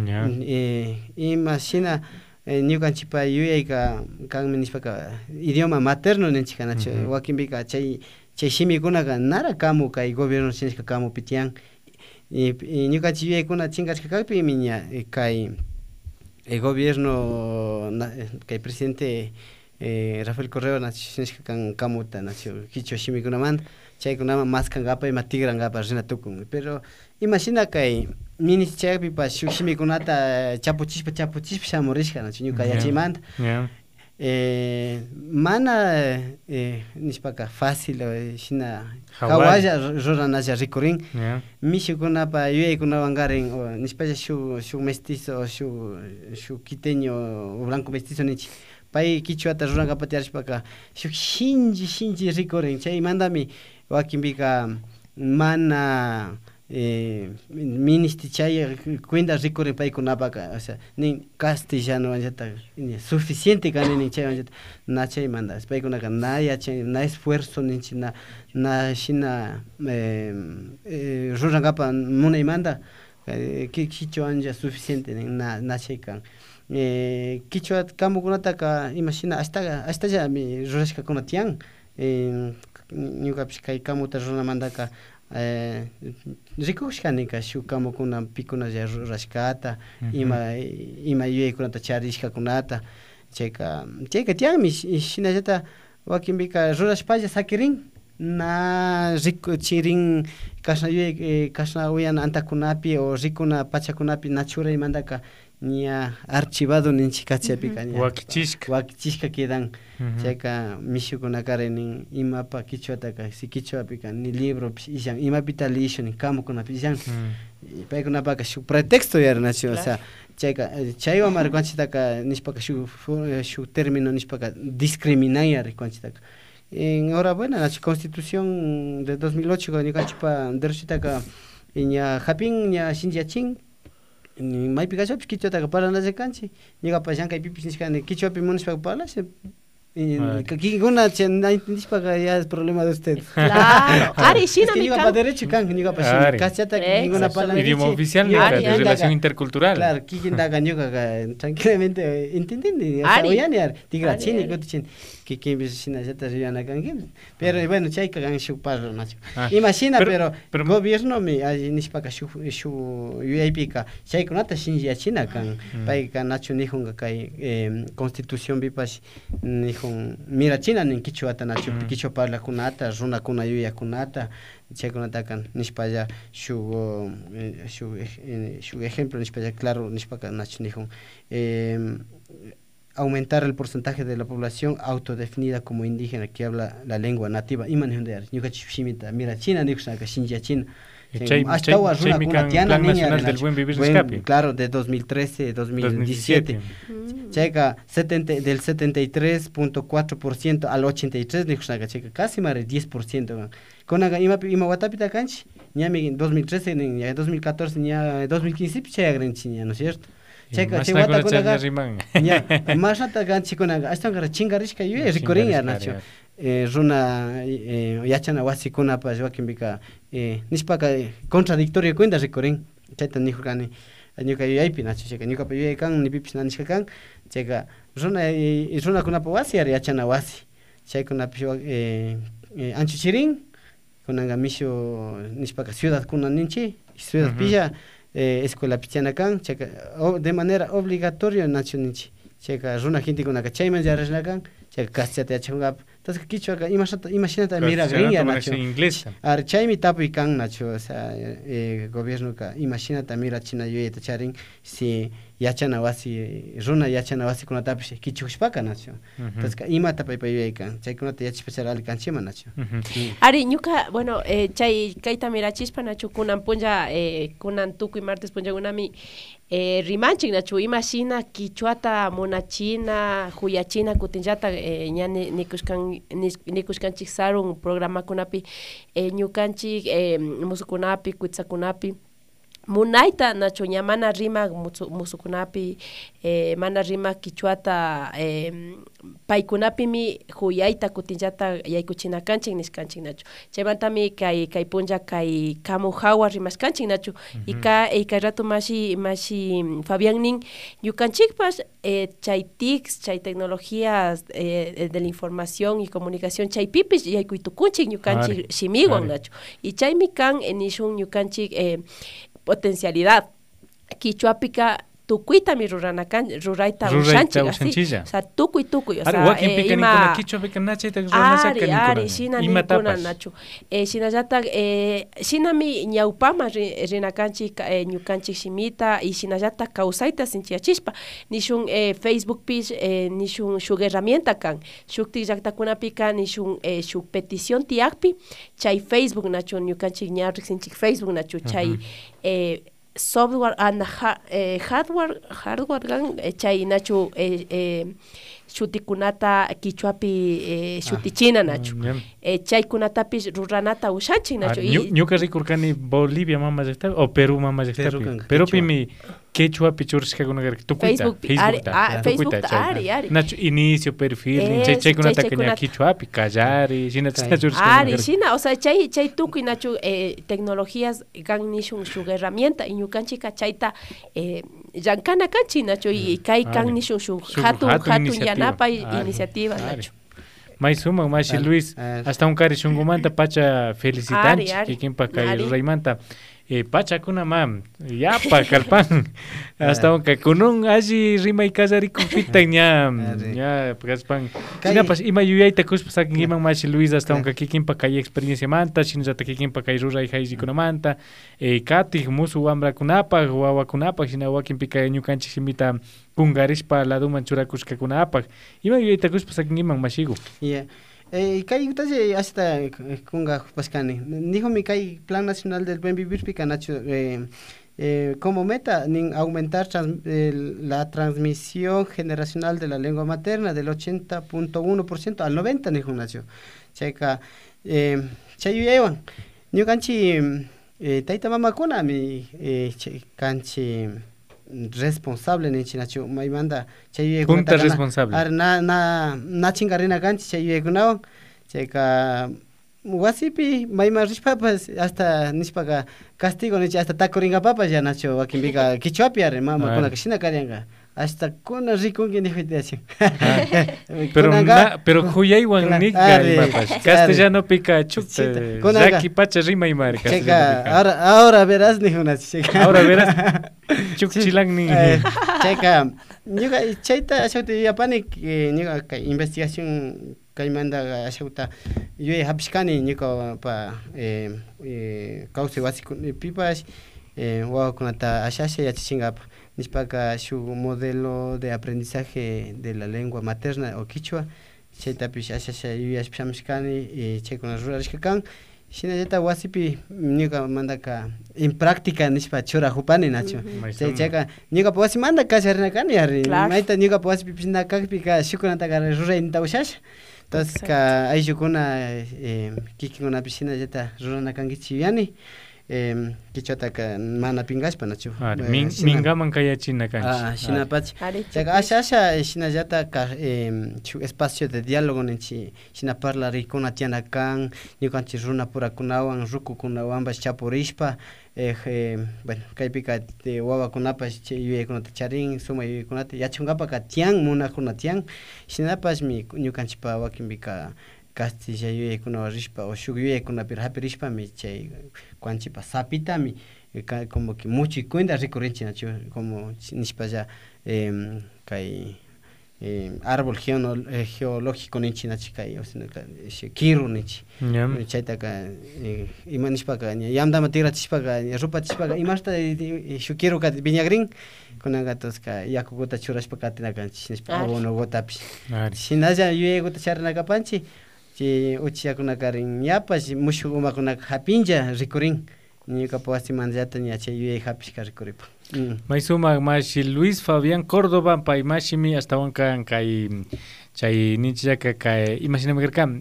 ima shina ñuqanchikpa yuyayka kanmi nishpaka idioma materno ninchika nacho wakinpika chay chay shimikunaka nara kamu kay gobierno chinashka kamu pitian y ñukanchik yuyaykuna chinkashka kaypimi ña kay el gobierno kay presidente eh, Rafael Correa nacho chinashka kan kamuta nacho kichwa shimikunamanta chaykunaman maskangapak ima tigrangapak rina tukun pero imagina kay minis chaypipa shuk shimikunata chapuchishpa chapuchishpa shamurishka nacho ñuka yachaymanta eh, mana eh, nishpaka fácil eh, shina Hawaya. hawaya ruranalla rikurin Yeah. mishukunapa yuyaykunawan karin o nishpalla shuk shuk mestizo o shuk shuk quiteño o blanco mestizo ninchik pay kichwata rurankapak tiyarishpaka shuk shinchi shinchi rikurin chaymantami wakinpika mana eh, ministi chay cuenta rikurin paykunapaka o sea nin castellano anllata suficiente kani nin chay anllata na chaymanta paykunaka na yachay na esfuerzo ninchi na na shina eh, eh, rurankapa munaymanta eh, kichwa ancha suficiente nin na na chay kan eh, kichwa kamukunataka imashina hasta hasta ya mi rurashkakuna tiyan eh, ñukapish kay kamuta runamantaka eh, rikushkanika shuk kamukuna pikunalla rurashkata Ujú. ima ima yuyaykunata charishkakunata chayka chayka tiyanmi shinallata wakinpika rurashpalla sakirin na riku chirin kashna yuyay eh, kashna uyana antakunapi o rikuna pachakunapi na churaymantaka ña archivado ninchika chaypika ña Wakichishka. wakichishka quedan Ujú. chayka mishukuna nin imapa kichwataka si kichwapika ni libro illan imapita lisho ni kamukunapi illan paykunapaka shuk pretexto yarnachu o sea chayka chaywan rikunchitaka nishpaka shuk shuk término nishpaka discriminaya rikunchitaka enhorabuena nachu constitución de dos mil ocho ñukanchikpa derechotaka ña japin ña shinchiyachin maypi kachwapish kichwataka parlanalla kanchik ñuqapa llankaypipish nishkani kichwapi munashpaka parlash kikuna nishpaka ya es problema de usted Claro, Ari, shina mi ñuqapa kan. derecho kan ñuqapa Ari. kachata Eh, ninguna palabra Idioma oficial, nika, de relación intercultural. Claro, kikindaka ñuqaqa tranquilamente entendiendo, o sea, Ari. oyani ari tigra Ari, chini Ari. kutichin kikinpish shinallata riyana kanki pero bueno chayka kan shuk parlo nacho Ah, imagina pero- pero gobierno mi alli nishpaka shuk shuk yuyaypika chaykunata shinlliyachina kan payka nacho nijunqa kay eh, constitución pipash nijun mirachina nin kichwata nacho kichwa parlakunata runakuna yuyakunata chaykunata kan nishpalla shuk eh, shuk eh, shuk ejemplo nishpalla claro nishpaka nacho nijun eh, aumentar el porcentaje de la población autodefinida como indígena que habla la lengua nativa imanejundear ñuqachishimita mira china nikusaka shinja china Y chay- hasta chay- wa chay runa mi kuna can- tiana Plan niña Nacional Renacho. del Buen Vivir de Buen- Escape. claro de dos mil trece dos mil diecisiete chayka setenta del setenta y tres punto cuatro por ciento al ochenta y tres nikusaka chayka casi más de diez por ciento konaga ima ima watapita kanchi ñami dos mil trece ni ya dos mil catorce ni dos mil quince chayagrenchi ¿no es cierto? Chayka chay Mashnakuna watakunaqa chayriman. ña mashnata kanchikunaqa ashtankara chingarishka yuya rikurin yarnachu eh, runa eh, yachana wasikunapash wakinpika eh, nishpaka eh, contradictorio cuenta rikurin chayta nijurkani ñuka yuyaypi nachu chayka ñukapa yuyay kan nipipish na nishka kan chayka runa eh, runakunapa wasi ari yachana wasi chaykunapish eh, eh, ancho chirin kunanga mishu nishpaka ciudad kuna ninchi ciudad Ujú. pilla eh, escuela pichana kan chayka o- de manera obligatoria nachu ninchi chayka runa gente kunaka chayman yarashna kan chayka castellata yachangap entonces kichwaqa imashata imashinata mira Castellano gringa parece nachu inglesa. ar chaymi tapuy kan nachu o sea eh, gobierno ka imashinata mira china yuyayta charin si yachana wasi runa yachana wasi kunatapish kichushpaka nachu Ujú. entonces ka imata paypa yuyay kan chaykunata yachishpachara ali kanchima nachu Ari, ñuka, bueno, eh, chay kayta mirachispa nachu kunan punja, eh, kunan tukuy martes punja gunami eh, rimanchik nachu imashina kichwata munachina huyachina kutinllata eh, ña ni- nikushkan nis- nikushkanchik sarun programa kunapi eh, ñukanchik eh, musukunapi kuitsakunapi munayta nacho ña mana rima musu- musukunapi eh, mana rima kichwata eh, paykunapimi huyayta kutinllata yaykuchinakanchik nishkanchik nachu chaymantami kay kay punlla kay kamu hawa rimashkanchik nachu y ka y kay rato mashi mashi Fabián nin ñukanchikpas eh, chay tics chay tecnologías eh, de la información y comunicación chaypipish yaykuytukunchik ñukanchik Ari, shimiwan ari. nachu y chaymi kan eh, nishun ñukanchik eh, potencialidad kichwapika tukuitami ruranakan rurayta Rurayta ushanchik así ushanchilla. o sea tukuy tukuy o Ari sea wakin eh, pika ima ninkuna kichwa pika nachayta ruranasaka ari ninkuna. ari shina Ima ninkuna tapas. nachu eh, shinallata eh, shinami ñawpama ri- rinakanchik eh, ñukanchik shimita y shinallata kawsayta sinchiyachispa nishun eh, Facebook pis eh, nishun shuk herramienta kan shuktik llaktakunapika nishun eh, shuk petición tiyakpi chay Facebook nachu ñukanchik ña riqsinchik Facebook nachu chay Ujú. eh, software and ha- eh, hardware hardware gan eh, chay nachu eh, eh, shutikunata kichwapi eh, shutichina nachu Mm, eh, chaykunatapish ruranata ushanchik nachu Ari, ñu- ñuka rikurkani Bolivia mama llaqtapi o Perú mama llaqtapi. Perú kanka, Perupi mi quechua pichurishkakunaqa tukuyta. Facebook pi- ari- Facebookta. ah, Tukuyta, Facebookta, chay. ari, ari. Nachu inicio, perfil, Eso, chay chaykunata chay kaña chaykunata. quichuapi, kallari, shina Kay. chachurishkakunaqa. Ari, shina, o sea, chay, chay tukuy nachu eh, tecnologías gan nishun shuk herramienta y ñukanchika chayta eh, llankana kanchi nachu y kay kan Ari. nishun shuk Shuk hatun hatun hatun iniciativa. yanapay Ari. iniciativa Ari. nachu. May suma, mashi Ari, Luis, ari. hasta un cari shungumanta pacha felicitanchi, Ari, ari. kikinpa kay Ari. raymanta. Eh, pacha kuna mam, yapa kalpan. Hasta un kunun allí rima y casari kupita ña, Ari. ña kaspan. Kay- Sina pas ima yuyayta kuspa sakin iman mashi Luis hasta un kikinpa kay experiencia manta, shinzata kikinpa kay rura y hayzi kuna manta. Eh, kati musu wambra kunapa, wawa kunapa, shina wakin pika ñukanchik simita kungarishpa laduman churakushka kunapa. Ima yuyayta kuspa sakin iman mashigu. Yeah. Eh, kay utaje hasta kunga paskani. Dijo mi kay Plan Nacional del Buen Vivir pica nacho eh, eh, como meta nin aumentar trans- eh, la transmisión generacional de la lengua materna del ochenta punto uno por ciento al noventa ni nacho. Checa eh chayuyewan. Ñu kanchi eh, taita mama kuna mi eh, che- kanchi responsable ni chinachu may manda chay Junta responsable. ar na na na chingarina ganchi chay kunawan chayka wasipi may marish papas hasta nispaga castigo ni hasta takoringa papas ya nacho wakimbika kichwapi are mama Ah. kuna kishina karianga hasta kuna rikungi ni fitación Pero na, pero huyaywan Claro. nika Ari, imapas. ari. Castellano pica chukta. Chita. Kunaga. Jaki pacha rima y mari. Checa, castellano pica. ahora ahora verás ni una checa. Ahora verás. Chukchilang ni. Eh, checa, ñuka chayta ashauta yapani que ñuka kay investigación kay manda ashauta yue hapishkani ñuka pa eh eh causa básico pipas eh wawakunata ashasha yachachingapa nispaka su modelo de aprendizaje de la lengua materna o quichua chaytapish ashasha yuyashpamishkani y chaykuna rurarishkakan shinallata wasipi ñuka mandaka en práctica nispa chura hupani nacho chay chayka ñuka wasi manda kasharinakani ari Claro. mayta ñuka wasipi pisnakakpika shukunataka rurayninta ushash entonces ka ayllukuna eh, kikinkunapi shinallata ruranakankichik yuyani eh, kichwataka mana pingashpa nachu Ari, Eh, min- shina- mingaman kayachina kanchi. Ah, shinapachi. Ari, Chaka asha asha shinallata ka eh, chu espacio de diálogo ninchi shinaparla rikuna tiana kan ñukanchik runa purakunawan rukukunawanpas chapurishpa eh, eh, bueno kaypika de wawakunapas chay yuyaykunata charin suma yuyaykunata yachungapaka tian munakuna tian shinapashmi ñukanchikpa wakinpika castilla yuyaykunawan rishpa o shuk yuyaykunapira hapirishpami chay kuanchipa sapitami eh, ka- como que mucho y cuenta recurrencia nacho como nispaya eh, kay eh, árbol geono, eh, geológico nichi nachi kay o sea que kiru nichi Ñam. chayta ka eh, ima nispaka yamdama tira chispaka rupa chispaka imasta shu kiru ka viñagrin kuna gatos ka yakuguta churashpaka tinakanchi nispa Ari. abono gotapi Ari. shinalla yuyeguta charnakapanchi chi uchiyakunakarin yapash mushu umakunaka hapinlla rikurin ñuka wasi manllata ña chay yuyay hapishka rikuripa mm. Maisuma mashi Luis Fabián Córdoba pay mashimi hasta wankan kay chay ninchaka kay imaginame kerkam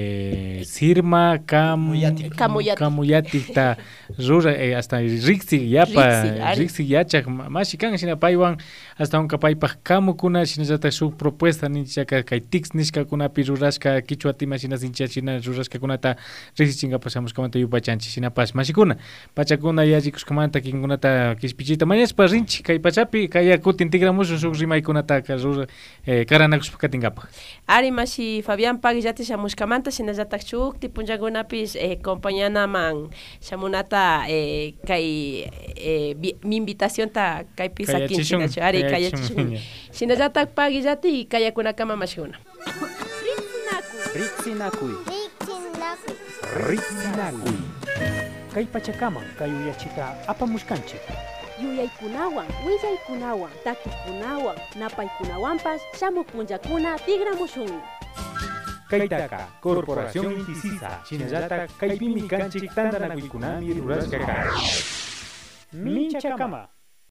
eh Sirma Cam Camuyati. Camuyati ta rura eh, hasta Rixi yapa Rixi, ari. Rixi yachak mashi kan shina paywan hasta wanka paypaj kamukuna shinallata su propuesta ninchaka kay tics nishka kunapi rurashka kichwa tima shina sincha shina rurashka kunata Rixi chinga pasamos kamanta yupachanchi shina pas mashikuna pachakuna yajikuskamanta kinkunata kispichita mañaspa rinchi kay pachapi kay yakutin tigramusun suk rimaykunata ka rura eh, karanakushpa katingapa Fabianpa. Ari mashi Fabián Pagillati shamushkamanta sinallatak chukti punjagunapis eh, compañanaman shamunata eh, kay eh, mi invitación ta kay pisakin sinachu ari kayachishun sinallatak Pagillati kayakunakama mashuna. Ritsinakuy. Ritsinakuy. Kay pachakama kay uyachita apamushkanchik. Yuyaykunawan, willaykunawan, takikunawan, napaykunawanpas shamupunjakuna tigramushunmi. Kaytaka, Corporación Intisisa, Chinallatak, Kaypimi Kanchik Tandanakuykunami Rurashkaka. Minchakama.